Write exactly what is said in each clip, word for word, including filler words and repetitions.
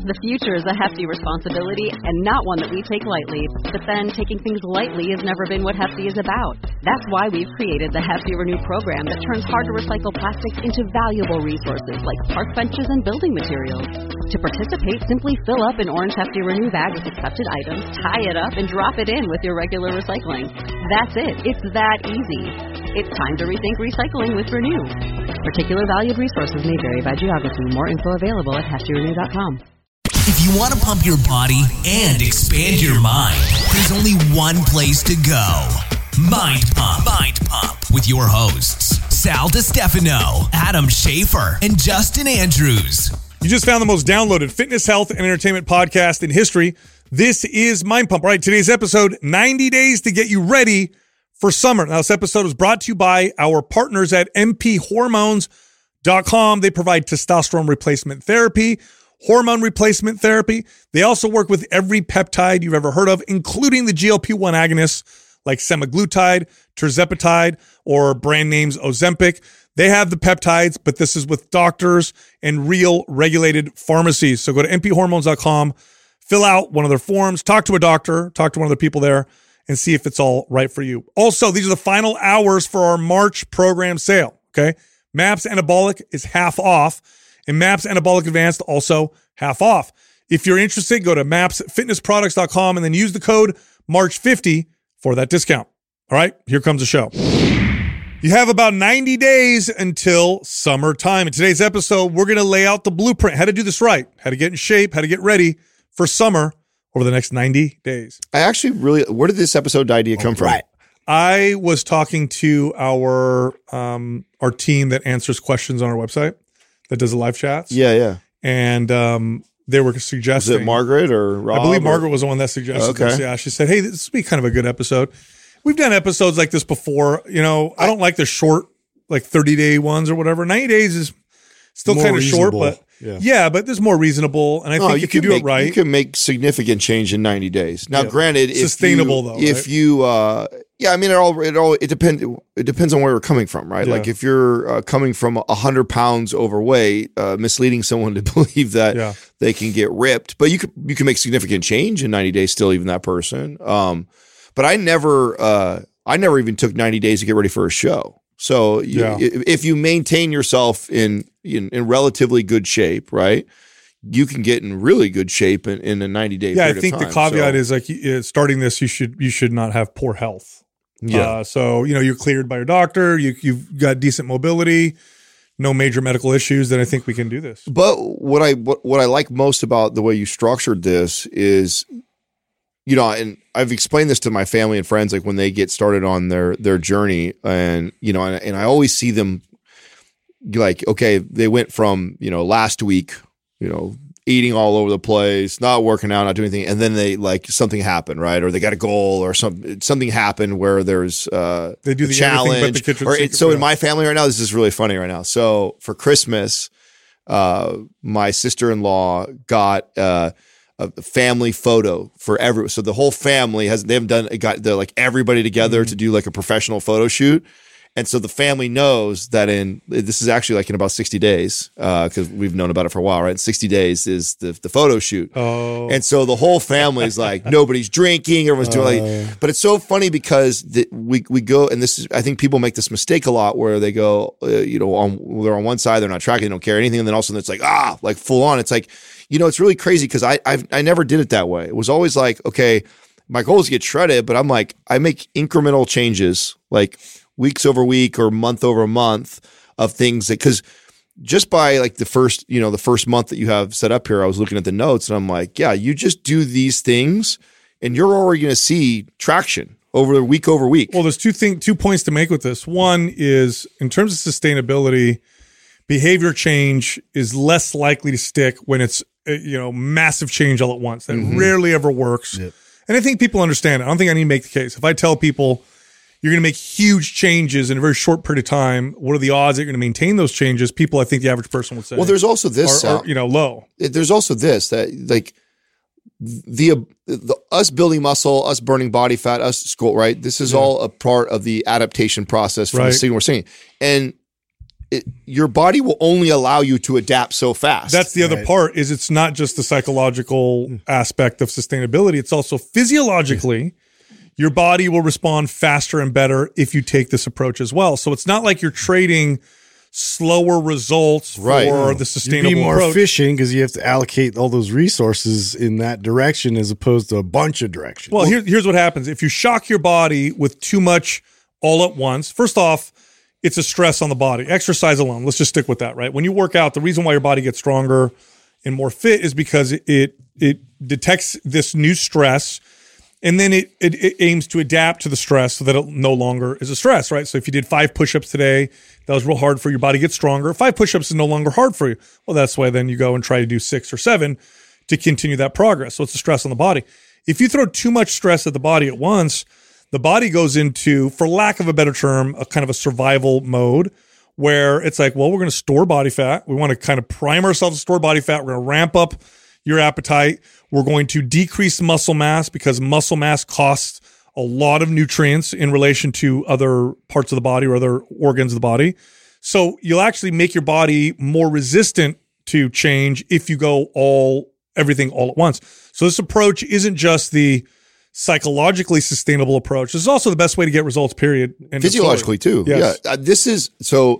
The future is a hefty responsibility and not one that we take lightly. But then taking things lightly has never been what Hefty is about. That's why we've created the Hefty Renew program that turns hard-to-recycle plastics into valuable resources like park benches and building materials. To participate, simply fill up an orange Hefty Renew bag with accepted items, tie it up, and drop it in with your regular recycling. That's it. It's that easy. It's time to rethink recycling with Renew. Particular valued resources may vary by geography. More info available at hefty renew dot com. If you want to pump your body and expand your mind, there's only one place to go. Mind Pump. Mind Pump. With your hosts, Sal DiStefano, Adam Schafer, and Justin Andrews. You just found the most downloaded fitness, health, and entertainment podcast in history. This is Mind Pump. All right, today's episode, ninety days to get you ready for summer. Now, this episode is brought to you by our partners at M P hormones dot com. They provide testosterone replacement therapy, hormone replacement therapy. They also work with every peptide you've ever heard of, including the G L P one agonists like semaglutide, tirzepatide, or brand names Ozempic. They have the peptides, but this is with doctors and real regulated pharmacies. So go to M P hormones dot com, fill out one of their forms, talk to a doctor, talk to one of the people there, and see if it's all right for you. Also, these are the final hours for our March program sale, okay? MAPS Anabolic is half off, and MAPS Anabolic Advanced also half off. If you're interested, go to maps fitness products dot com and then use the code March fifty for that discount. All right, here comes the show. You have about ninety days until summertime. In today's episode, we're going to lay out the blueprint, how to do this right, how to get in shape, how to get ready for summer over the next ninety days. I actually really, where did this episode idea come from? Right. I was talking to our um, our team that answers questions on our website, that does the live chats. Yeah, yeah. And um, they were suggesting. Was it Margaret or Rob? I believe or? Margaret was the one that suggested okay. this. Yeah, she said, hey, this would be kind of a good episode. We've done episodes like this before. You know, I don't like the short, like thirty-day ones or whatever. ninety days is still kind of short, but yeah. yeah, but this is more reasonable. And I no, think you if you do make, it right. You can make significant change in ninety days. Now, yeah. granted, if sustainable you, though. If right? you, uh, yeah, I mean, it all, it all, it depends, it depends on where we're coming from, right? Yeah. Like if you're uh, coming from a hundred pounds overweight, uh, misleading someone to believe that yeah. they can get ripped, but you can, you can make significant change in ninety days still, even that person. Um, but I never, uh, I never even took ninety days to get ready for a show. So you, yeah. if you maintain yourself in, in in relatively good shape, right, you can get in really good shape in, in a ninety day yeah, period I think of time. the caveat so, is like uh, starting this, you should you should not have poor health. Yeah. Uh, so, you know, you're cleared by your doctor, you, you've got decent mobility, no major medical issues, then I think we can do this. But what I what, what I like most about the way you structured this is, you know, and I've explained this to my family and friends, like when they get started on their their journey, and you know, and, and I always see them like, okay, they went from, you know, last week, you know, eating all over the place, not working out, not doing anything, and then they like something happened, right? Or they got a goal, or some something happened where there's uh, they do a the challenge. But the or it, so in my family right now, this is really funny right now. So for Christmas, uh, my sister-in-law got. Uh, a family photo for every, so the whole family has, they haven't done, got the, like everybody together mm-hmm. to do like a professional photo shoot. And so the family knows that in, this is actually like in about sixty days, uh, cause we've known about it for a while, right? sixty days is the, the photo shoot. Oh. And so the whole family is like, nobody's drinking, everyone's doing uh. like, but it's so funny because the, we, we go, and this is, I think people make this mistake a lot where they go, uh, you know, on, they're on one side, they're not tracking, they don't care anything. And then all of a sudden it's like, ah, like full on. It's like, you know, it's really crazy because I I've, I never did it that way. It was always like, okay, my goal is to get shredded, but I'm like, I make incremental changes, like weeks over week or month over month of things that, because just by like the first, you know, the first month that you have set up here, I was looking at the notes and I'm like, yeah, you just do these things and you're already going to see traction over week over week. Well, there's two thing, two points to make with this. One is in terms of sustainability, behavior change is less likely to stick when it's, you know, massive change all at once. That mm-hmm. rarely ever works. Yep. And I think people understand it. I don't think I need to make the case. If I tell people you're going to make huge changes in a very short period of time, what are the odds that you're going to maintain those changes? People, I think the average person would say, well, there's also this, are, are, you know, low. There's also this, that like the, the us building muscle, us burning body fat, us school, right? This is yeah. all a part of the adaptation process from right. the signal we're seeing. And it, your body will only allow you to adapt so fast. That's the other Right. part is it's not just the psychological aspect of sustainability. It's also physiologically your body will respond faster and better if you take this approach as well. So it's not like you're trading slower results Right. for the You'd sustainable be more approach. efficient because you have to allocate all those resources in that direction as opposed to a bunch of directions. Well, here, here's what happens. If you shock your body with too much all at once, first off, it's a stress on the body. Exercise alone, let's just stick with that, right? When you work out, the reason why your body gets stronger and more fit is because it it, it detects this new stress, and then it, it it aims to adapt to the stress so that it no longer is a stress, right? So if you did five push-ups today, that was real hard for your body to get stronger. Five push-ups is no longer hard for you. Well, that's why then you go and try to do six or seven to continue that progress. So it's a stress on the body. If you throw too much stress at the body at once, the body goes into, for lack of a better term, a kind of a survival mode where it's like, well, we're going to store body fat. We want to kind of prime ourselves to store body fat. We're going to ramp up your appetite. We're going to decrease muscle mass because muscle mass costs a lot of nutrients in relation to other parts of the body or other organs of the body. So you'll actually make your body more resistant to change if you go all, everything all at once. So this approach isn't just the psychologically sustainable approach. This is also the best way to get results, period. End of Physiologically story. too. Yes. Yeah. Uh, this is so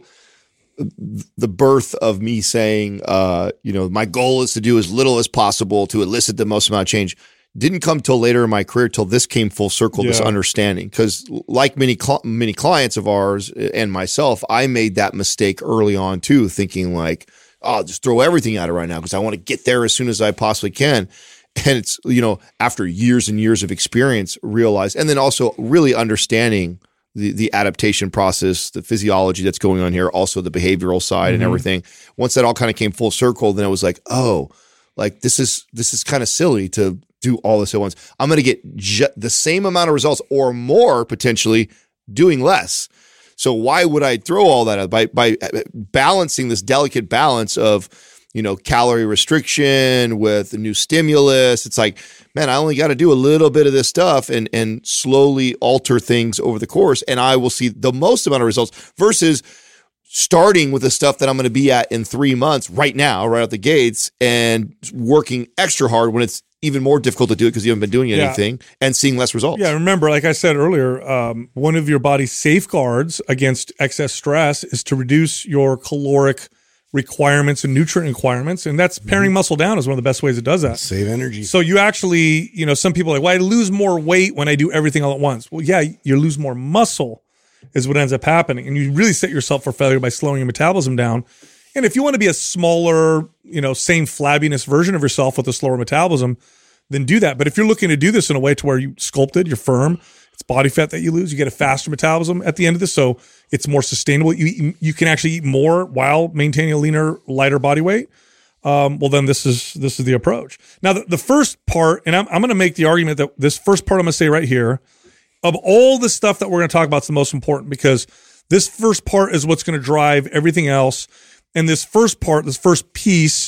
the birth of me saying, uh, you know, my goal is to do as little as possible to elicit the most amount of change didn't come till later in my career, till this came full circle, this Yeah. understanding. Because like many, cl- many clients of ours and myself, I made that mistake early on too, thinking like, oh, I'll just throw everything at it right now because I want to get there as soon as I possibly can. And it's, you know, after years and years of experience, realize, and then also really understanding the, the adaptation process, the physiology that's going on here, also the behavioral side Mm-hmm. and everything. Once that all kind of came full circle, then it was like, oh, like this is, this is kind of silly to do all this at once. I'm going to get ju- the same amount of results or more potentially doing less. So why would I throw all that out by, by balancing this delicate balance of, you know, calorie restriction with a new stimulus? It's like, man, I only got to do a little bit of this stuff and and slowly alter things over the course, and I will see the most amount of results versus starting with the stuff that I'm going to be at in three months right now, right out the gates, and working extra hard when it's even more difficult to do it because you haven't been doing Yeah. anything and seeing less results. Yeah, remember, like I said earlier, um, one of your body's safeguards against excess stress is to reduce your caloric requirements and nutrient requirements, and that's paring muscle down is one of the best ways it does that. Save energy. So you actually, you know, some people are like, well, I lose more weight when I do everything all at once. Well, yeah, you lose more muscle is what ends up happening, and you really set yourself for failure by slowing your metabolism down. And if you want to be a smaller, you know, same flabbiness version of yourself with a slower metabolism, then do that. But if you're looking to do this in a way to where you sculpted, you're firm, it's body fat that you lose, you get a faster metabolism at the end of this, so it's more sustainable. You eat, you can actually eat more while maintaining a leaner, lighter body weight. Um, well, then this is this is the approach. Now, the, the first part, and I'm, I'm going to make the argument that this first part I'm going to say right here, of all the stuff that we're going to talk about, is the most important because this first part is what's going to drive everything else. And this first part, this first piece,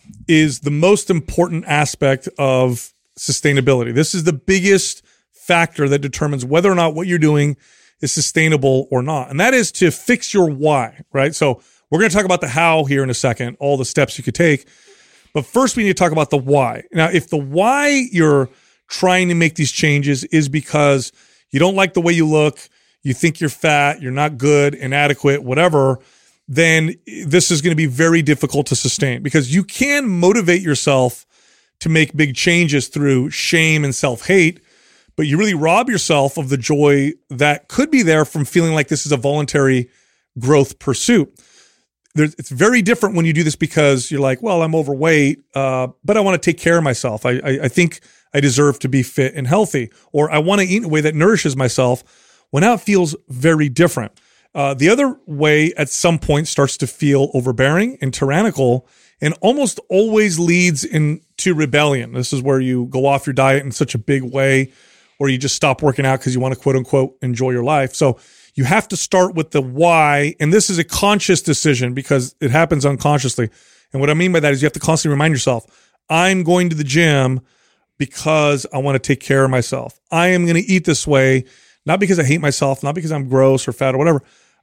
is the most important aspect of sustainability. This is the biggest factor that determines whether or not what you're doing is sustainable or not. And that is to fix your why, right? So we're going to talk about the how here in a second, all the steps you could take. But first we need to talk about the why. Now, if the why you're trying to make these changes is because you don't like the way you look, you think you're fat, you're not good, inadequate, whatever, then this is going to be very difficult to sustain because you can motivate yourself to make big changes through shame and self-hate, but you really rob yourself of the joy that could be there from feeling like this is a voluntary growth pursuit. There's, it's very different when you do this because you're like, well, I'm overweight, uh, but I want to take care of myself. I, I, I think I deserve to be fit and healthy, or I want to eat in a way that nourishes myself. Well, now it feels very different. Uh, the other way at some point starts to feel overbearing and tyrannical and almost always leads into rebellion. This is where you go off your diet in such a big way, or you just stop working out because you want to quote unquote enjoy your life. So you have to start with the why. And this is a conscious decision because it happens unconsciously. And what I mean by that is you have to constantly remind yourself, I'm going to the gym because I want to take care of myself. I am going to eat this way, not because I hate myself, not because I'm gross or fat or whatever.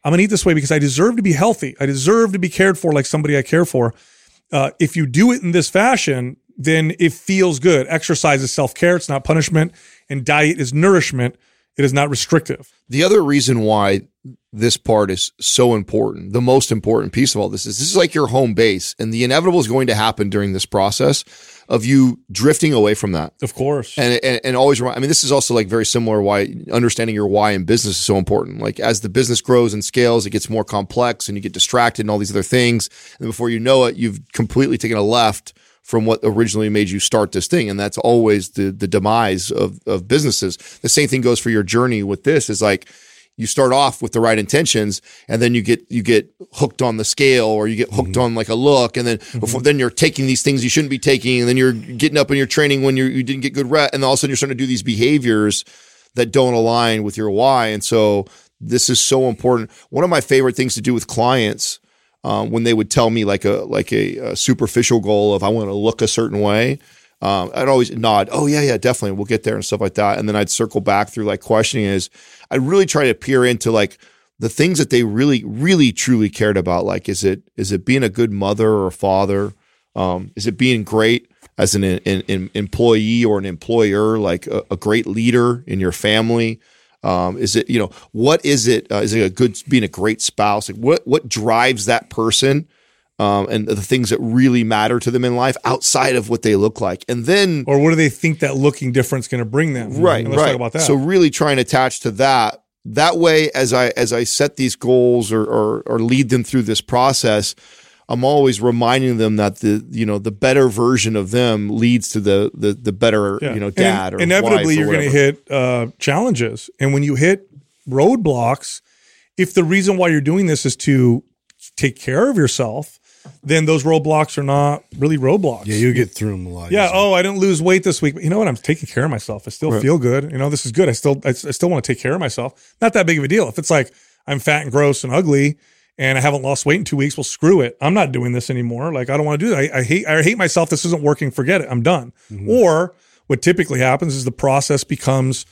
I'm going to eat this way because I deserve to be healthy. I deserve to be cared for like somebody I care for. Uh, if you do it in this fashion, then it feels good. Exercise is self-care. It's not punishment. And diet is nourishment. It is not restrictive. The other reason why this part is so important, the most important piece of all this is this is like your home base, and the inevitable is going to happen during this process of you drifting away from that. Of course. And, and, and always, I mean, this is also like very similar why understanding your why in business is so important. Like as the business grows and scales, it gets more complex and you get distracted and all these other things. And before you know it, you've completely taken a left from what originally made you start this thing. And that's always the the demise of, of businesses. The same thing goes for your journey with this is like, you start off with the right intentions and then you get, you get hooked on the scale or you get hooked mm-hmm. on like a look. And then mm-hmm. before, then you're taking these things you shouldn't be taking. And then you're getting up in your training when you're, you didn't get good rest. And all of a sudden you're starting to do these behaviors that don't align with your why. And so this is so important. One of my favorite things to do with clients, um, when they would tell me like a, like a, a superficial goal of I want to look a certain way, Um, I'd always nod, oh yeah, yeah, definitely, we'll get there and stuff like that. And then I'd circle back through like questioning is I really try to peer into like the things that they really, really, truly cared about. Like, is it, is it being a good mother or a father? Um, is it being great as an, an, an employee or an employer, like a, a great leader in your family? Um, is it, you know, what is it? Uh, is it a good, being a great spouse? Like what, what drives that person? Um, and the things that really matter to them in life outside of what they look like. And then, or what do they think that looking different is going to bring them? Right. Let's right. talk about that. So really trying to attach to that, that way, as I, as I set these goals or, or, or lead them through this process, I'm always reminding them that the, you know, the better version of them leads to the, the, the better, yeah. you know, dad and or inevitably wife or you're going to hit, uh, challenges. And when you hit roadblocks, if the reason why you're doing this is to take care of yourself, then those roadblocks are not really roadblocks. Yeah, you get through them a lot. Yeah. easier. Oh, I didn't lose weight this week, but you know what? I'm taking care of myself. I still Right. feel good. You know, this is good. I still, I, I still want to take care of myself. Not that big of a deal. If it's like I'm fat and gross and ugly and I haven't lost weight in two weeks, well, screw it. I'm not doing this anymore. Like I don't want to do that. I, I hate, I hate myself. This isn't working. Forget it. I'm done. Mm-hmm. Or what typically happens is the process becomes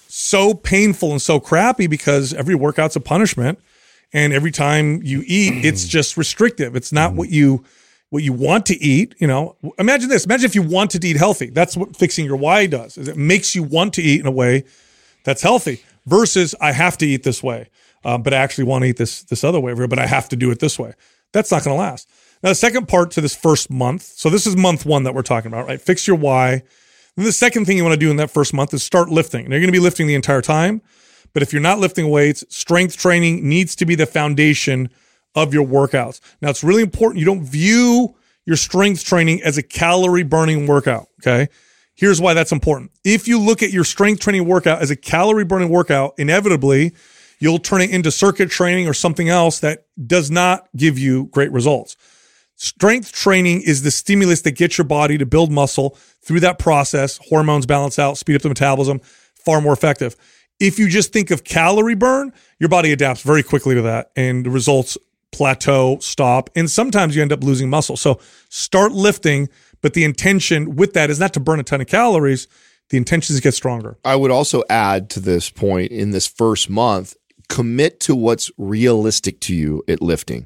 so painful and so crappy because every workout's a punishment. And every time you eat, it's just restrictive. It's not what you what you want to eat. You know, imagine this. Imagine if you wanted to eat healthy. That's what fixing your why does. Is it makes you want to eat in a way that's healthy. Versus I have to eat this way, um, but I actually want to eat this this other way. But I have to do it this way. That's not going to last. Now the second part to this first month. So this is month one that we're talking about, right? Fix your why. And the second thing you want to do in that first month is start lifting. And you're going to be lifting the entire time. But if you're not lifting weights, strength training needs to be the foundation of your workouts. Now, it's really important you don't view your strength training as a calorie burning workout, okay? Here's why that's important. If you look at your strength training workout as a calorie burning workout, inevitably, you'll turn it into circuit training or something else that does not give you great results. Strength training is the stimulus that gets your body to build muscle. Through that process, hormones balance out, speed up the metabolism, far more effective. If you just think of calorie burn, your body adapts very quickly to that and the results plateau, stop, and sometimes you end up losing muscle. So start lifting, but the intention with that is not to burn a ton of calories. The intention is to get stronger. I would also add to this point in this first month, commit to what's realistic to you at lifting.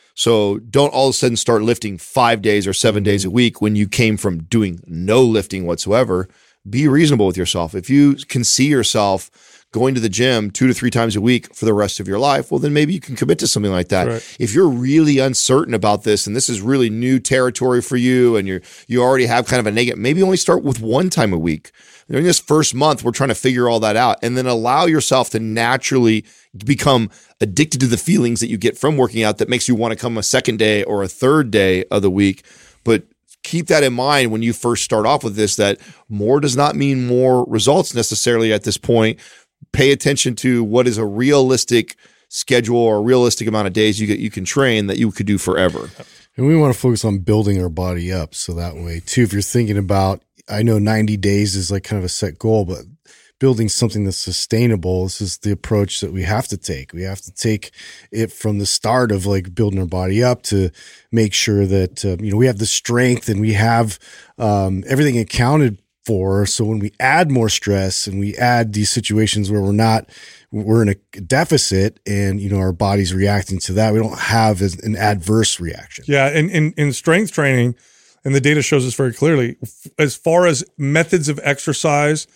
So don't all of a sudden start lifting five days or seven days a week when you came from doing no lifting whatsoever. Be reasonable with yourself. If you can see yourself going to the gym two to three times a week for the rest of your life, well, then maybe you can commit to something like that. Right. If you're really uncertain about this and this is really new territory for you and you're, you already have kind of a negative, maybe only start with one time a week. During this first month, we're trying to figure all that out and then allow yourself to naturally become addicted to the feelings that you get from working out that makes you want to come a second day or a third day of the week. But keep that in mind when you first start off with this, that more does not mean more results necessarily at this point. Pay attention to what is a realistic schedule or a realistic amount of days you get, you can train that you could do forever. And we want to focus on building our body up. So that way too, if you're thinking about, I know ninety days is like kind of a set goal, but building something that's sustainable, this is the approach that we have to take. We have to take it from the start of like building our body up to make sure that, uh, you know, we have the strength and we have um, everything accounted for. So when we add more stress and we add these situations where we're not, we're in a deficit and, you know, our body's reacting to that, we don't have as an adverse reaction. Yeah. And in, in strength training, and the data shows this very clearly, as far as methods of exercise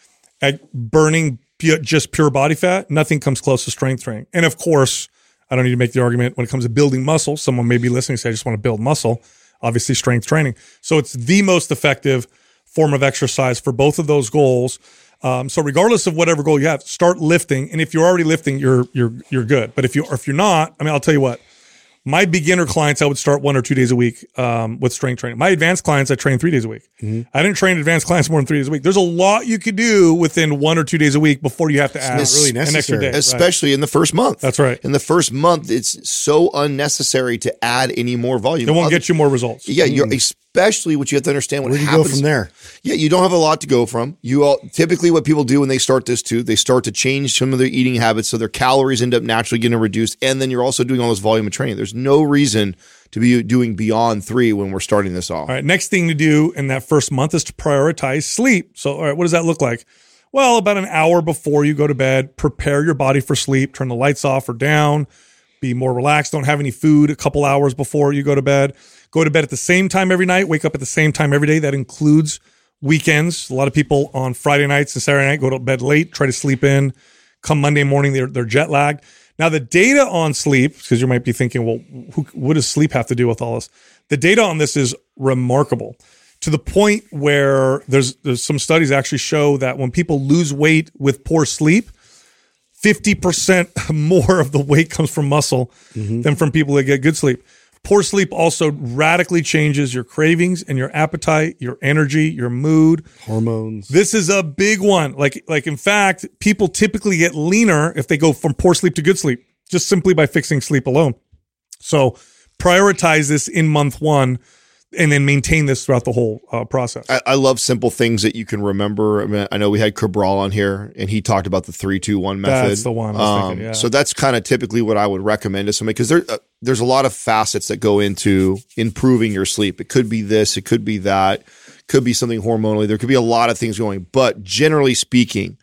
at burning just pure body fat, nothing comes close to strength training. And of course, I don't need to make the argument when it comes to building muscle. Someone may be listening and say, I just want to build muscle. Obviously, strength training. So it's the most effective form of exercise for both of those goals. Um, so regardless of whatever goal you have, start lifting. And if you're already lifting, you're you're you're good. But if you or if you're not, I mean, I'll tell you what. My beginner clients, I would start one or two days a week um, with strength training. My advanced clients, I train three days a week. Mm-hmm. I didn't train advanced clients more than three days a week. There's a lot you could do within one or two days a week before you have to add really an extra day. Especially right. in the first month. That's right. In the first month, it's so unnecessary to add any more volume. It won't Other, get you more results. Yeah, you're especially what you have to understand what Where do you happens go from there? Yeah, you don't have a lot to go from. You all typically what people do when they start this too, they start to change some of their eating habits so their calories end up naturally getting reduced, and then you're also doing all this volume of training. There's no reason to be doing beyond three when we're starting this off. All right, next thing to do in that first month is to prioritize sleep. So, all right, what does that look like? Well, about an hour before you go to bed, prepare your body for sleep, turn the lights off or down, be more relaxed, don't have any food a couple hours before you go to bed. Go to bed at the same time every night, wake up at the same time every day. That includes weekends. A lot of people on Friday nights and Saturday night go to bed late, try to sleep in. Come Monday morning, they're, they're jet lagged. Now, the data on sleep, because you might be thinking, well, who, what does sleep have to do with all this? The data on this is remarkable to the point where there's, there's some studies actually show that when people lose weight with poor sleep, fifty percent more of the weight comes from muscle mm-hmm. than from people that get good sleep. Poor sleep also radically changes your cravings and your appetite, your energy, your mood, hormones. This is a big one. Like, like in fact, people typically get leaner if they go from poor sleep to good sleep, just simply by fixing sleep alone. So prioritize this in month one and then maintain this throughout the whole uh, process. I, I love simple things that you can remember. I mean, I know we had Cabral on here and he talked about the three, two, one method. That's the one I was um, thinking, yeah. So that's kind of typically what I would recommend to somebody, because there, uh, there's a lot of facets that go into improving your sleep. It could be this, it could be that, could be something hormonally. There could be a lot of things going, but generally speaking,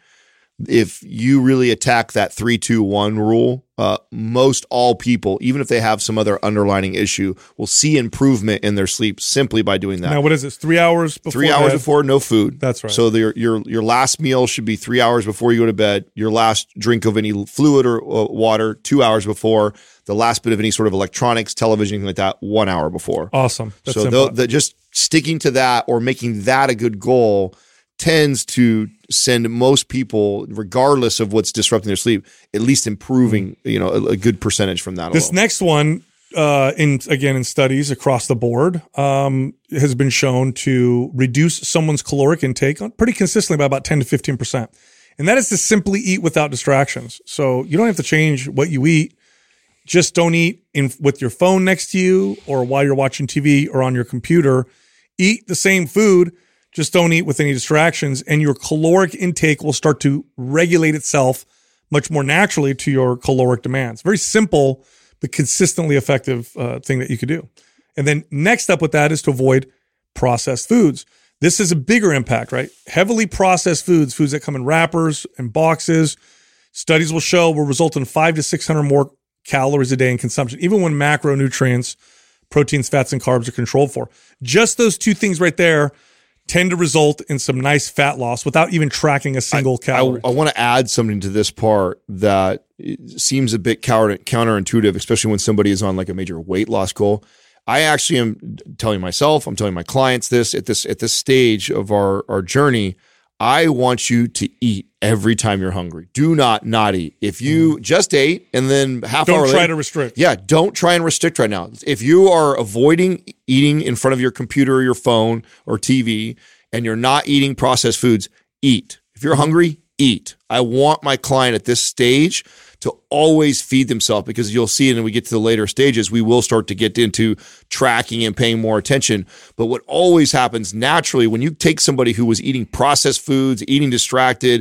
if you really attack that three, two, one rule, uh, most all people, even if they have some other underlying issue, will see improvement in their sleep simply by doing that. Now, what is this? Three hours before Three hours bed? before, no food. That's right. So your your your last meal should be three hours before you go to bed. Your last drink of any fluid or uh, water, two hours before. The last bit of any sort of electronics, television, anything like that, one hour before. Awesome. That's so the, the, just sticking to that or making that a good goal tends to send most people, regardless of what's disrupting their sleep, at least improving, you know, a, a good percentage from that. This alone. next one, uh, in again in studies across the board, um, has been shown to reduce someone's caloric intake on pretty consistently by about ten to fifteen percent, and that is to simply eat without distractions. So you don't have to change what you eat. Just don't eat in with your phone next to you or while you're watching T V or on your computer. Eat the same food. Just don't eat with any distractions, and your caloric intake will start to regulate itself much more naturally to your caloric demands. Very simple, but consistently effective uh, thing that you could do. And then next up with that is to avoid processed foods. This is a bigger impact, right? Heavily processed foods, foods that come in wrappers and boxes, studies will show will result in five to six hundred more calories a day in consumption, even when macronutrients, proteins, fats, and carbs are controlled for. Just those two things right there tend to result in some nice fat loss without even tracking a single I, calorie. I, I want to add something to this part that seems a bit counter, counterintuitive, especially when somebody is on like a major weight loss goal. I actually am telling myself, I'm telling my clients this at this at this stage of our, our journey. I want you to eat every time you're hungry. Do not not eat. If you mm. just ate and then half don't hour try later, to restrict. Yeah, don't try and restrict right now. If you are avoiding eating in front of your computer or your phone or T V and you're not eating processed foods, eat. If you're hungry, eat. I want my client at this stage to always feed themselves, because you'll see it when we get to the later stages, we will start to get into tracking and paying more attention. But what always happens naturally when you take somebody who was eating processed foods, eating distracted,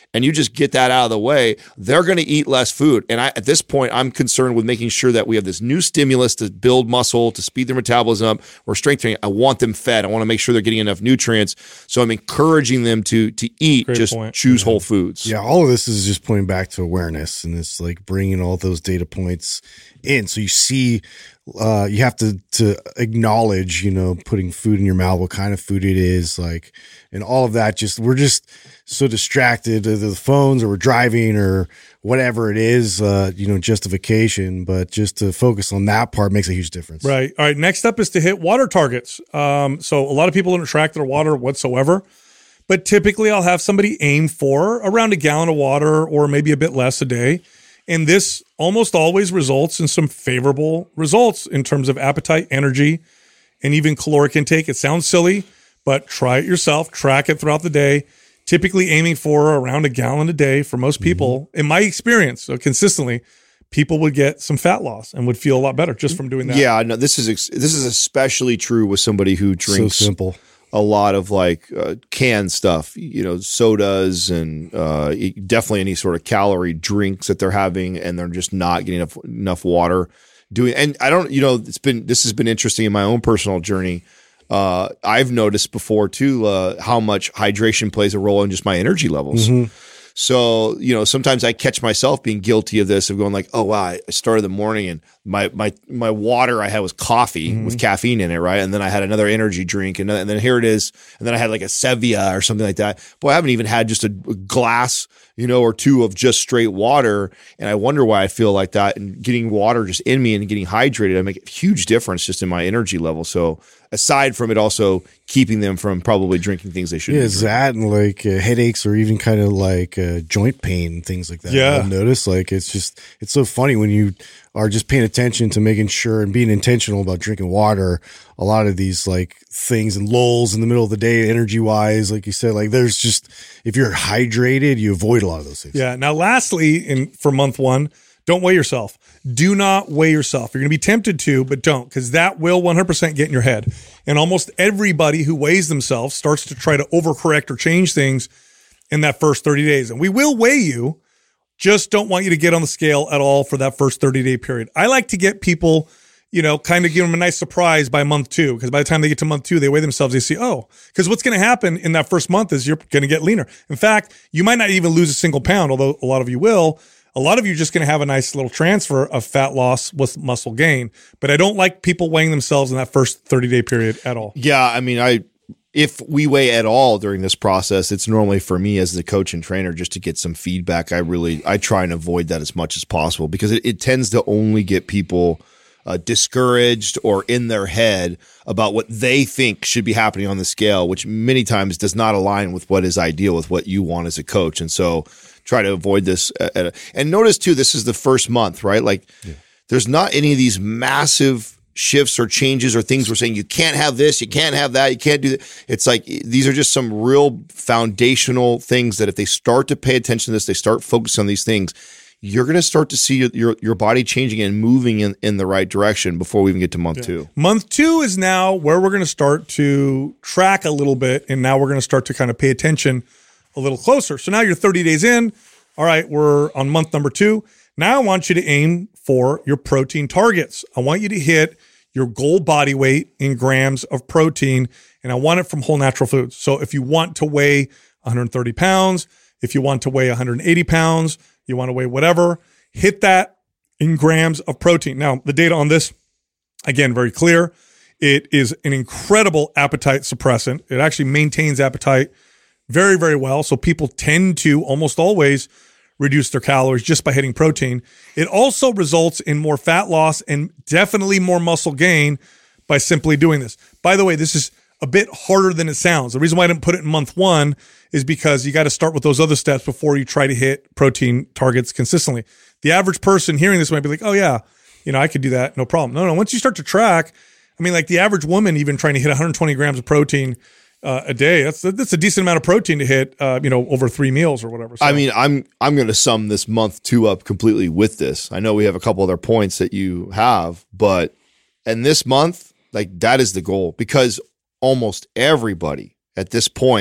and you just get that out of the way, they're going to eat less food. And I, at this point, I'm concerned with making sure that we have this new stimulus to build muscle, to speed their metabolism up, or strength training. I want them fed. I want to make sure they're getting enough nutrients. So I'm encouraging them to to eat, Great just point. choose Yeah. whole foods. Yeah, all of this is just pointing back to awareness, and it's like bringing all those data points in. So you see, uh, you have to to acknowledge, you know, putting food in your mouth, what kind of food it is, like, and all of that. Just we're just so distracted to the phones, or we're driving, or whatever it is, uh, you know, justification. But just to focus on that part makes a huge difference. Right. All right. Next up is to hit water targets. Um, so a lot of people don't track their water whatsoever, but typically I'll have somebody aim for around a gallon of water or maybe a bit less a day. And this almost always results in some favorable results in terms of appetite, energy, and even caloric intake. It sounds silly, but try it yourself. Track it throughout the day. Typically aiming for around a gallon a day for most people. Mm-hmm. In my experience, so consistently, people would get some fat loss and would feel a lot better just from doing that. Yeah, no, this is ex- this is especially true with somebody who drinks So simple. a lot of like uh, canned stuff, you know, sodas, and uh, definitely any sort of calorie drinks that they're having, and they're just not getting enough enough water. Doing, and I don't, you know, it's been this has been interesting in my own personal journey. Uh, I've noticed before too uh, how much hydration plays a role in just my energy levels. Mm-hmm. So, you know, sometimes I catch myself being guilty of this, of going like, oh, wow, I started the morning and my my my water I had was coffee mm-hmm. with caffeine in it, right? And then I had another energy drink, and then, and then here it is. And then I had like a Sevia or something like that. Boy, I haven't even had just a glass, you know, or two of just straight water. And I wonder why I feel like that. And getting water just in me and getting hydrated, I make a huge difference just in my energy level. So aside from it also keeping them from probably drinking things they shouldn't. Yeah, it's that, and like uh, headaches, or even kind of like uh, joint pain and things like that. Yeah. I've noticed, like, it's just, it's so funny when you are just paying attention to making sure and being intentional about drinking water. A lot of these like things and lulls in the middle of the day, energy wise, like you said, like there's just, if you're hydrated, you avoid a lot of those things. Yeah. Now, lastly, in for month one, don't weigh yourself. Do not weigh yourself. You're going to be tempted to, but don't, because that will one hundred percent get in your head. And almost everybody who weighs themselves starts to try to overcorrect or change things in that first thirty days. And we will weigh you, just don't want you to get on the scale at all for that first thirty-day period. I like to get people, you know, kind of give them a nice surprise by month two, because by the time they get to month two, they weigh themselves, they see, oh, because what's going to happen in that first month is you're going to get leaner. In fact, you might not even lose a single pound, although a lot of you will. A lot of you are just going to have a nice little transfer of fat loss with muscle gain. But I don't like people weighing themselves in that first thirty-day period at all. Yeah, I mean, I if we weigh at all during this process, it's normally for me as the coach and trainer just to get some feedback. I really I try and avoid that as much as possible, because it, it tends to only get people uh, discouraged or in their head about what they think should be happening on the scale, which many times does not align with what is ideal with what you want as a coach. And so try to avoid this. At a, and notice too, this is the first month, right? Like yeah. There's not any of these massive shifts or changes or things we're saying, you can't have this, you can't have that, you can't do that. It's like, these are just some real foundational things that if they start to pay attention to this, they start focusing on these things, you're going to start to see your, your, your body changing and moving in, in the right direction before we even get to month yeah. two. Month two is now where we're going to start to track a little bit. And now we're going to start to kind of pay attention a little closer. So now you're thirty days in. All right, we're on month number two. Now I want you to aim for your protein targets. I want you to hit your goal body weight in grams of protein, and I want it from whole natural foods. So if you want to weigh one hundred thirty pounds, if you want to weigh one hundred eighty pounds, you want to weigh whatever, hit that in grams of protein. Now, the data on this, again, very clear. It is an incredible appetite suppressant. It actually maintains appetite very, very well. So people tend to almost always reduce their calories just by hitting protein. It also results in more fat loss and definitely more muscle gain by simply doing this. By the way, this is a bit harder than it sounds. The reason why I didn't put it in month one is because you got to start with those other steps before you try to hit protein targets consistently. The average person hearing this might be like, oh yeah, you know, I could do that. No problem. No, no. Once you start to track, I mean, like the average woman even trying to hit one hundred twenty grams of protein Uh, a day, that's that's a decent amount of protein to hit, uh, you know, over three meals or whatever. So. I mean, I'm I'm going to sum this month two up completely with this. I know we have a couple other points that you have, but in this month, like that is the goal, because almost everybody at this point,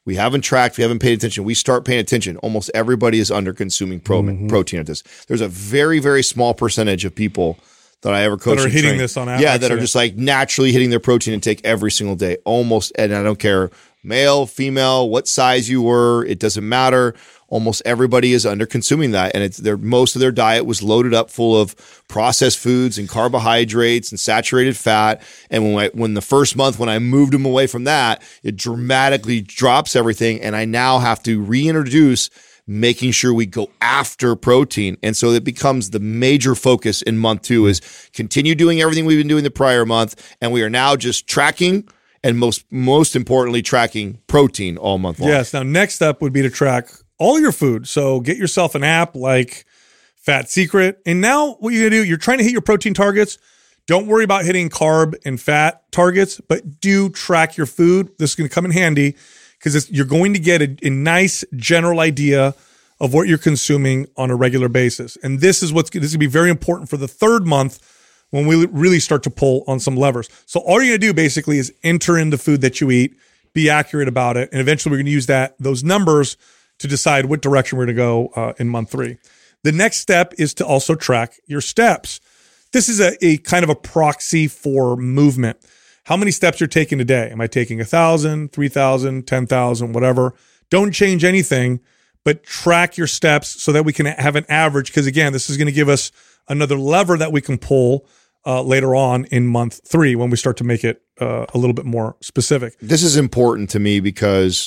we haven't tracked, we haven't paid attention, we start paying attention, almost everybody is under consuming pro- mm-hmm. protein at this. There's a very, very small percentage of people that I ever coach that are hitting train, this on yeah, accident. that are just like naturally hitting their protein intake every single day, almost. And I don't care, male, female, what size you were, it doesn't matter. Almost everybody is under consuming that, and it's their most of their diet was loaded up full of processed foods and carbohydrates and saturated fat. And when I, when the first month when I moved them away from that, it dramatically drops everything, and I now have to reintroduce making sure we go after protein. And so it becomes the major focus in month two is continue doing everything we've been doing the prior month, and we are now just tracking. And most most importantly, tracking protein all month long. Yes. Now, next up would be to track all your food. So get yourself an app like Fat Secret. And now what you're going to do, you're trying to hit your protein targets. Don't worry about hitting carb and fat targets, but do track your food. This is going to come in handy because you're going to get a, a nice general idea of what you're consuming on a regular basis. And this is what's this is going to be very important for the third month when we really start to pull on some levers. So all you're going to do basically is enter in the food that you eat, be accurate about it, and eventually we're going to use that those numbers to decide what direction we're going to go uh, in month three. The next step is to also track your steps. This is a, a kind of a proxy for movement. How many steps you're taking a day? Am I taking one thousand, three thousand, ten thousand, whatever? Don't change anything, but track your steps so that we can have an average, because again, this is going to give us another lever that we can pull Uh, later on in month three when we start to make it uh, a little bit more specific. This is important to me because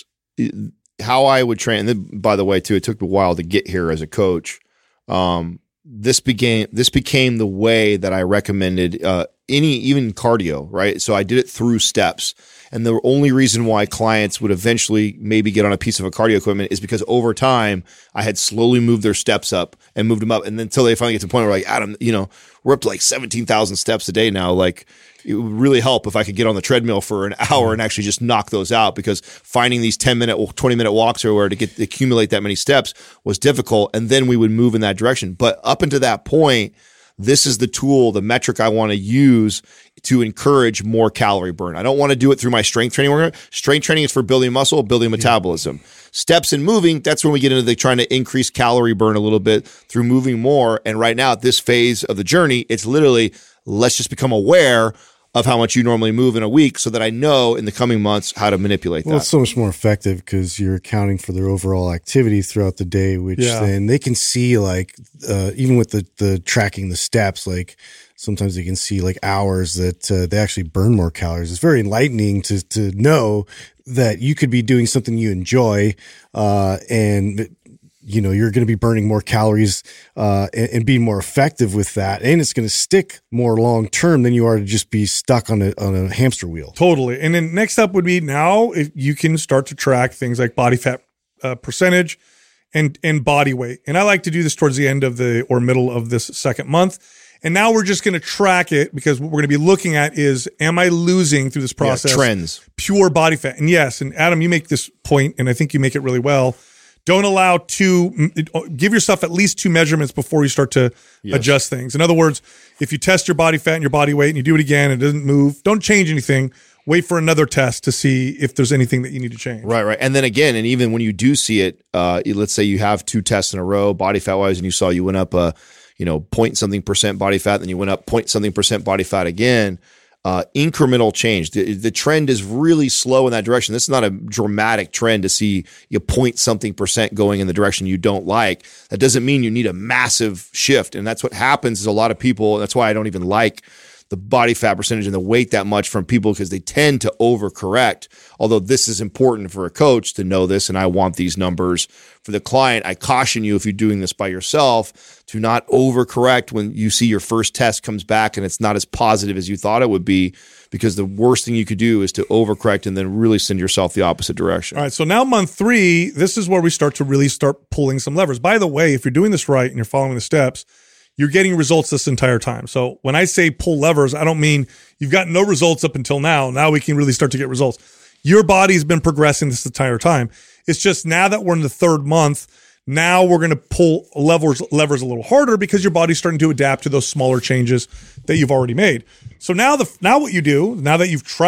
how I would train, and then, by the way, too, it took a while to get here as a coach. Um, this became this became the way that I recommended uh, any, even cardio, right? So I did it through steps. And the only reason why clients would eventually maybe get on a piece of a cardio equipment is because over time I had slowly moved their steps up and moved them up. And then until they finally get to the point where like, Adam, you know, we're up to like seventeen thousand steps a day now. Like it would really help if I could get on the treadmill for an hour and actually just knock those out, because finding these ten minute, twenty minute walks or where to get accumulate that many steps was difficult. And then we would move in that direction. But up until that point, this is the tool, the metric I want to use to encourage more calorie burn. I don't want to do it through my strength training workout. Strength training is for building muscle, building metabolism. Steps and moving, that's when we get into the trying to increase calorie burn a little bit through moving more. And right now at this phase of the journey, it's literally, let's just become aware of how much you normally move in a week so that I know in the coming months how to manipulate well, that. It's so much more effective because you're accounting for their overall activity throughout the day, which yeah. then they can see like, uh, even with the, the tracking the steps, like sometimes they can see like hours that uh, they actually burn more calories. It's very enlightening to, to know that you could be doing something you enjoy, uh, and you know, you're going to be burning more calories, uh, and, and being more effective with that. And it's going to stick more long-term than you are to just be stuck on a, on a hamster wheel. Totally. And then next up would be now if you can start to track things like body fat uh, percentage and, and body weight. And I like to do this towards the end of the, or middle of this second month. And now we're just going to track it because what we're going to be looking at is, am I losing through this process? Yeah, trends. Pure body fat. And yes, and Adam, you make this point, and I think you make it really well. Don't allow two, give yourself at least two measurements before you start to yes. adjust things. In other words, if you test your body fat and your body weight and you do it again and it doesn't move, don't change anything. Wait for another test to see if there's anything that you need to change. Right, right. And then again, and even when you do see it, uh, let's say you have two tests in a row, body fat wise, and you saw you went up a, you know, point something percent body fat, then you went up point something percent body fat again. Uh, incremental change. The, the trend is really slow in that direction. This is not a dramatic trend to see you point something percent going in the direction you don't like. That doesn't mean you need a massive shift. And that's what happens is a lot of people, that's why I don't even like the body fat percentage and the weight that much from people, because they tend to overcorrect. Although this is important for a coach to know this, and I want these numbers for the client. I caution you, if you're doing this by yourself, to not overcorrect when you see your first test comes back and it's not as positive as you thought it would be, because the worst thing you could do is to overcorrect and then really send yourself the opposite direction. All right, so now month three, this is where we start to really start pulling some levers. By the way, if you're doing this right and you're following the steps, you're getting results this entire time. So when I say pull levers, I don't mean you've got no results up until now. Now we can really start to get results. Your body's been progressing this entire time. It's just now that we're in the third month, now we're going to pull levers, levers a little harder because your body's starting to adapt to those smaller changes that you've already made. So now the now what you do, now that you've tracked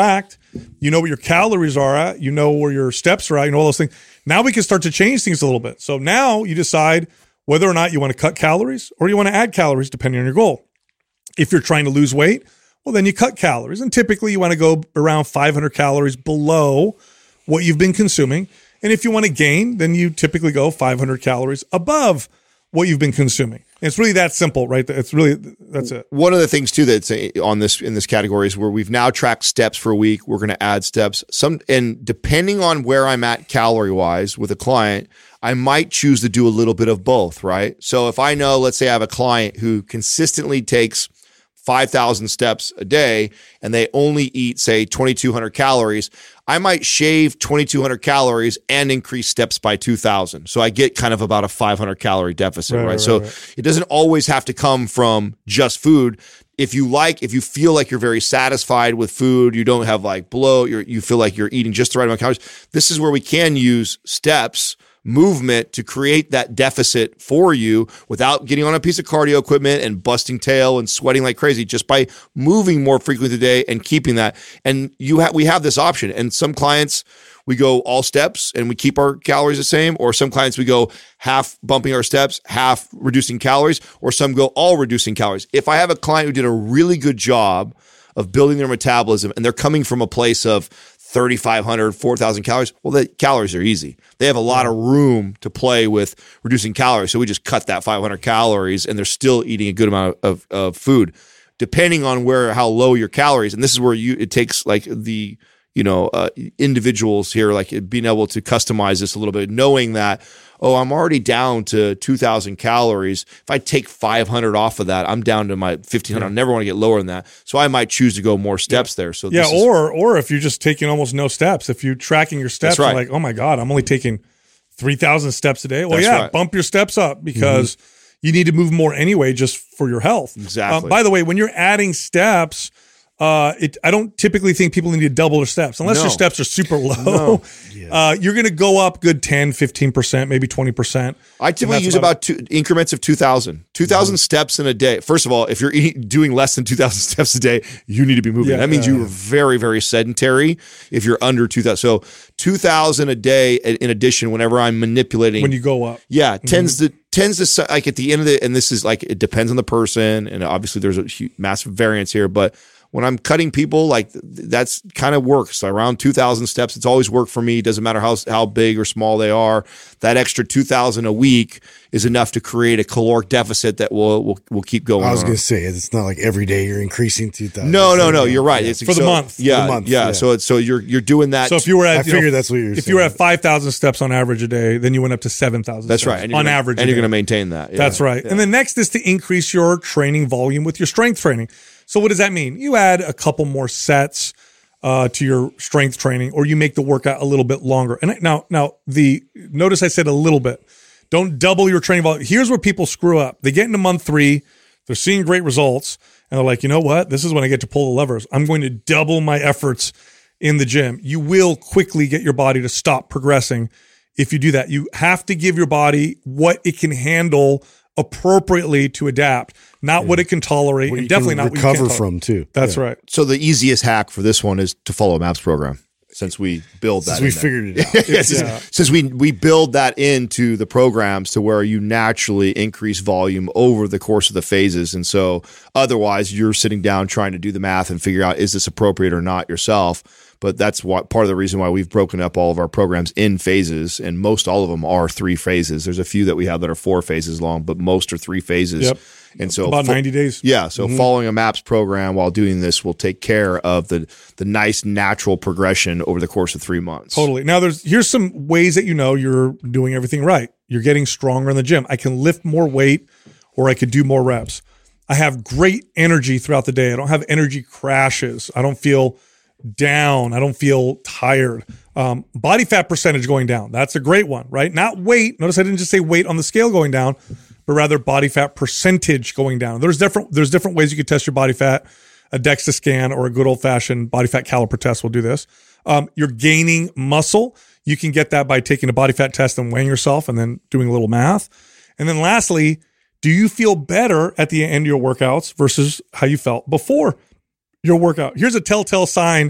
You know what your calories are at. You know where your steps are at. You know all those things. Now we can start to change things a little bit. So now you decide whether or not you want to cut calories or you want to add calories depending on your goal. If you're trying to lose weight, well, then you cut calories. And typically you want to go around five hundred calories below what you've been consuming. And if you want to gain, then you typically go five hundred calories above what you've been consuming. And it's really that simple, right? It's really, that's it. One of the things too that's on this in this category is where we've now tracked steps for a week. We're going to add steps. Some and depending on where I'm at calorie wise with a client, I might choose to do a little bit of both, right? So if I know, let's say I have a client who consistently takes five thousand steps a day and they only eat, say, twenty-two hundred calories, I might shave twenty-two hundred calories and increase steps by two thousand. So I get kind of about a five hundred calorie deficit, right? Right, right? right, So right. it doesn't always have to come from just food. If you like, if you feel like you're very satisfied with food, you don't have like bloat, you're, you feel like you're eating just the right amount of calories, this is where we can use steps, movement to create that deficit for you without getting on a piece of cardio equipment and busting tail and sweating like crazy, just by moving more frequently today and keeping that. And you have, we have this option. And some clients, we go all steps and we keep our calories the same, or some clients we go half bumping our steps, half reducing calories, or some go all reducing calories. If I have a client who did a really good job of building their metabolism and they're coming from a place of thirty-five hundred, four thousand calories, well, the calories are easy. They have a lot of room to play with reducing calories. So we just cut that five hundred calories and they're still eating a good amount of, of food, depending on where, how low your calories. And this is where you, it takes like the, you know, uh, individuals here, like being able to customize this a little bit, knowing that, oh, I'm already down to two thousand calories. If I take five hundred off of that, I'm down to my fifteen hundred. Yeah. I never want to get lower than that. So I might choose to go more steps yeah. there. So yeah, this is, or or if you're just taking almost no steps, if you're tracking your steps, right. you're like, oh my God, I'm only taking three thousand steps a day. Well, that's yeah, right. bump your steps up because mm-hmm. you need to move more anyway, just for your health. Exactly. Um, by the way, when you're adding steps, Uh, it, I don't typically think people need to double their steps unless no. your steps are super low. No. Yeah. Uh, you're going to go up good ten, fifteen percent, maybe twenty percent. I typically use about two, increments of two thousand. two thousand mm-hmm. steps in a day. First of all, if you're eating, doing less than two thousand steps a day, you need to be moving. Yeah, that means uh, you're very, very sedentary if you're under two thousand. So two thousand a day in addition, whenever I'm manipulating. When you go up. Yeah, mm-hmm. tends to, tends to, like at the end of the, and this is like, it depends on the person. And obviously there's a huge, massive variance here, but when I'm cutting people, like that's kind of works. So around two thousand steps, it's always worked for me. Doesn't matter how how big or small they are. That extra two thousand a week is enough to create a caloric deficit that will will, will keep going. I was on. going to say it's not like every day you're increasing two thousand. No, no, no. You're right. Yeah. It's For the so, month. Yeah, For the month, yeah. yeah. So it's so you're you're doing that. So if you were at, I you figured know, that's what you're if saying. you were at five thousand steps on average a day, then you went up to seven thousand. That's right. And you're on gonna, average, and a you're day. going to maintain that. Yeah. That's right. Yeah. And then next is to increase your training volume with your strength training. So what does that mean? You add a couple more sets uh, to your strength training, or you make the workout a little bit longer. And now, now the notice I said a little bit. Don't double your training volume. Here's where people screw up. They get into month three, they're seeing great results, and they're like, you know what? This is when I get to pull the levers. I'm going to double my efforts in the gym. You will quickly get your body to stop progressing if you do that. You have to give your body what it can handle appropriately to adapt, not yeah. what it can tolerate, what and you definitely can not what recover you can't from too. That's yeah. right. So the easiest hack for this one is to follow a MAPS program. Since we build that, since we in there. figured it out, yeah, since, yeah. since we we build that into the programs to where you naturally increase volume over the course of the phases, and so otherwise you're sitting down trying to do the math and figure out is this appropriate or not yourself. But that's what part of the reason why we've broken up all of our programs in phases, and most all of them are three phases. There's a few that we have that are four phases long, but most are three phases. Yep. And so about fo- ninety days. Yeah. So mm-hmm. following a MAPS program while doing this will take care of the the nice natural progression over the course of three months. Totally. Now there's here's some ways that you know you're doing everything right. You're getting stronger in the gym. I can lift more weight, or I could do more reps. I have great energy throughout the day. I don't have energy crashes. I don't feel down. I don't feel tired. Um, body fat percentage going down. That's a great one, right? Not weight. Notice I didn't just say weight on the scale going down, but rather body fat percentage going down. There's different, there's different ways you could test your body fat. A DEXA scan or a good old fashioned body fat caliper test will do this. Um, you're gaining muscle. You can get that by taking a body fat test and weighing yourself and then doing a little math. And then lastly, do you feel better at the end of your workouts versus how you felt before your workout? Here's a telltale sign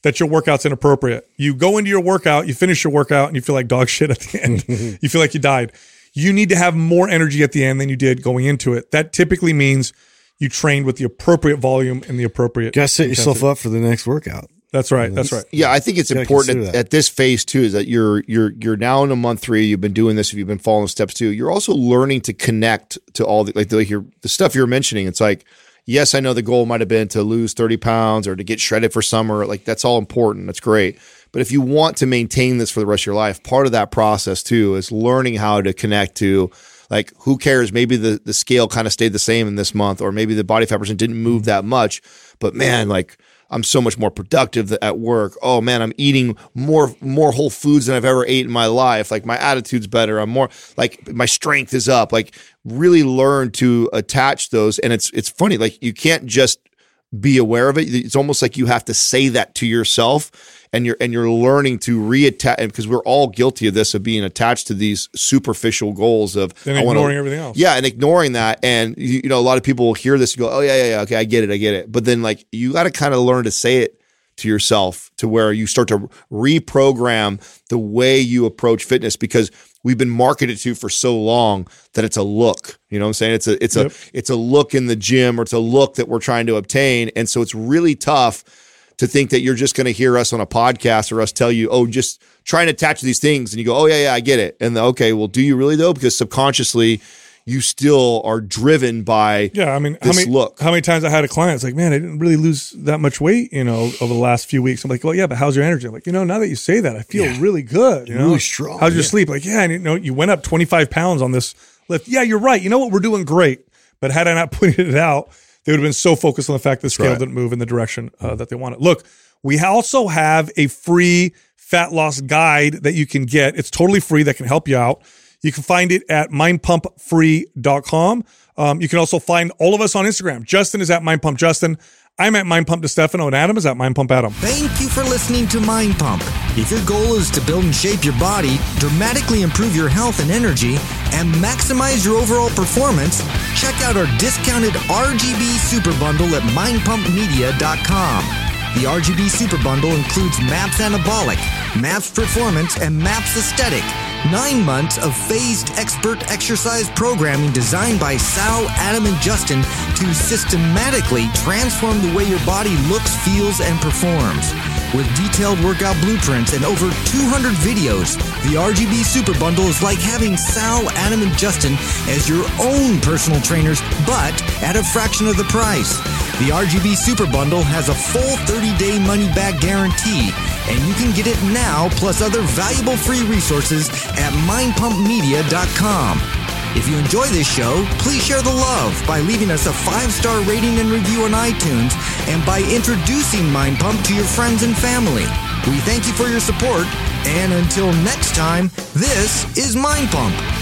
that your workout's inappropriate. You go into your workout, you finish your workout, and you feel like dog shit at the end. You feel like you died. You need to have more energy at the end than you did going into it. That typically means you trained with the appropriate volume and the appropriate. You gotta set yourself up for the next workout. That's right. That's right. Yeah, I think it's important at, at this phase too, is that you're you're you're now in a month three. You've been doing this. If you've been following steps two, you're also learning to connect to all the like the, like your, the stuff you're mentioning. It's like, yes, I know the goal might have been to lose thirty pounds or to get shredded for summer. Like that's all important. That's great. But if you want to maintain this for the rest of your life, part of that process too is learning how to connect to. Like, who cares? Maybe the, the scale kind of stayed the same in this month, or maybe the body fat percent didn't move that much. But man, like, I'm so much more productive at work. Oh man, I'm eating more more whole foods than I've ever ate in my life. Like, my attitude's better. I'm more like, my strength is up. Like, really learn to attach those. And it's it's funny. Like, you can't just be aware of it. It's almost like you have to say that to yourself. And you're and you're learning to reattach, because we're all guilty of this, of being attached to these superficial goals of and I ignoring wanna, everything else. Yeah, and ignoring that. And you, you know, a lot of people will hear this and go, "Oh yeah, yeah, yeah, okay, I get it, I get it." But then, like, you got to kind of learn to say it to yourself, to where you start to reprogram the way you approach fitness, because we've been marketed to for so long that it's a look. You know what I'm saying? It's a it's yep. a it's a look in the gym, or it's a look that we're trying to obtain, and so it's really tough to think that you're just going to hear us on a podcast or us tell you, oh, just try and attach these things. And you go, oh, yeah, yeah, I get it. And the, okay, well, do you really though? Because subconsciously you still are driven by yeah, I mean, this how many, look. How many times I had a client, it's like, man, I didn't really lose that much weight, you know, over the last few weeks. I'm like, well, yeah, but how's your energy? I'm like, you know, now that you say that, I feel yeah. really good. You know? Really strong. How's your yeah. sleep? Like, yeah, and you know, you went up twenty-five pounds on this lift. Yeah, you're right. You know what? We're doing great. But had I not pointed it out, they would have been so focused on the fact that the scale right. didn't move in the direction uh, that they wanted. Look, we also have a free fat loss guide that you can get. It's totally free. That can help you out. You can find it at mind pump free dot com. Um, you can also find all of us on Instagram. Justin is at mindpumpjustin. I'm at mindpumpdestefano, and Adam is at mindpumpadam. Thank you for listening to Mind Pump. If your goal is to build and shape your body, dramatically improve your health and energy, and maximize your overall performance, check out our discounted R G B Super Bundle at mind pump media dot com. The R G B Super Bundle includes MAPS Anabolic, MAPS Performance, and MAPS Aesthetic. Nine months of phased expert exercise programming designed by Sal, Adam, and Justin to systematically transform the way your body looks, feels, and performs. With detailed workout blueprints and over two hundred videos, the R G B Super Bundle is like having Sal, Adam, and Justin as your own personal trainers, but at a fraction of the price. The R G B Super Bundle has a full thirty-day money-back guarantee, and you can get it now, plus other valuable free resources at mind pump media dot com. If you enjoy this show, please share the love by leaving us a five-star rating and review on iTunes, and by introducing Mind Pump to your friends and family. We thank you for your support, and until next time, this is Mind Pump.